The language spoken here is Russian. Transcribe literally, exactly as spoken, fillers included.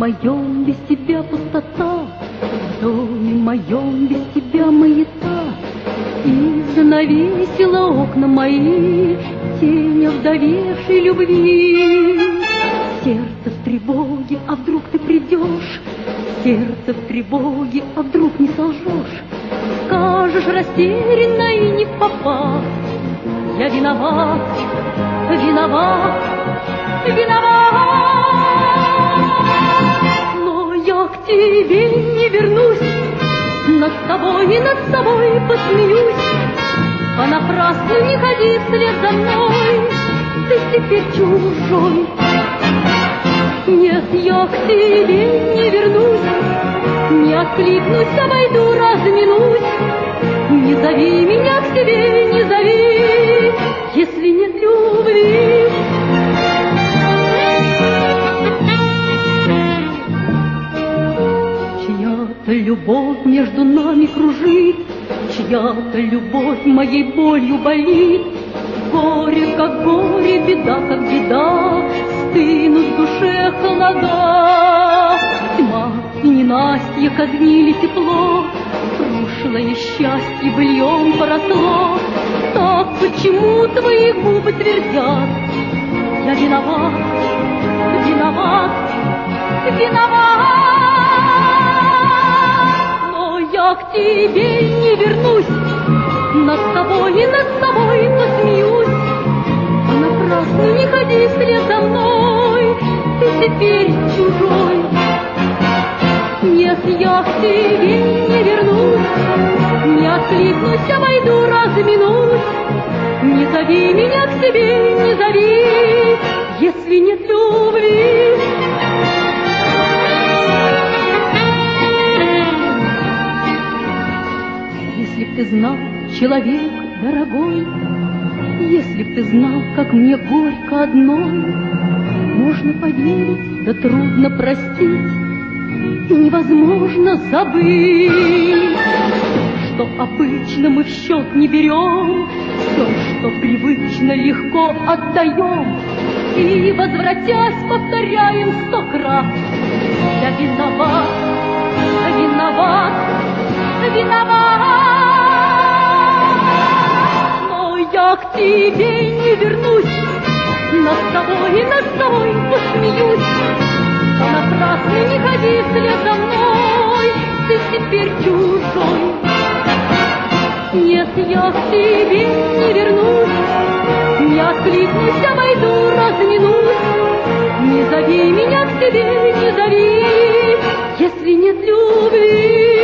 моем без тебя пустота, в доме моем без тебя маята, и занавесила окна мои тень овдовевшей любви. Сердце в тревоге, а вдруг ты придешь, сердце в тревоге, а вдруг не солжешь, скажешь растерянно и не попав: я виноват, виноват, виноват. Но я к тебе не вернусь, над тобой и над собой посмеюсь. Понапрасну не ходи вслед за мной, ты теперь чужой. Нет, я к тебе не вернусь, не откликнусь, обойду, разминусь. Не зови меня к себе, не зови, если нет любви. Чья-то любовь между нами кружит, чья-то любовь моей болью болит. Горе, как горе, беда, как беда, стынут в душе холода. Тьма и ненастье казнили тепло, прошлое счастье быльем поросло. Так почему твои губы твердят: я виноват, виноват, виноват. Но я к тебе не вернусь, над тобой и над собой посмеюсь. Понапрасну не ходи вслед за мной, ты теперь чужой. Нет, я к тебе не вернусь, не откликнусь, обойду, разминусь. Не зови меня к себе, не зови, если нет любви. Если б ты знал, человек дорогой, если б ты знал, как мне горько одной, можно поверить, да трудно простить, и невозможно забыть. Что обычно мы в счет не берем, все, что привычно, легко отдаем, и, возвратясь, повторяем сто крат: я виноват, виноват, виноват. Но я к тебе не вернусь, над тобой и над собой посмеюсь. Понапрасну не ходи вслед за мной, ты теперь чужой. Нет, я к тебе не вернусь, не откликнусь, обойду, разминусь. Не зови меня к себе, не зови, если нет любви.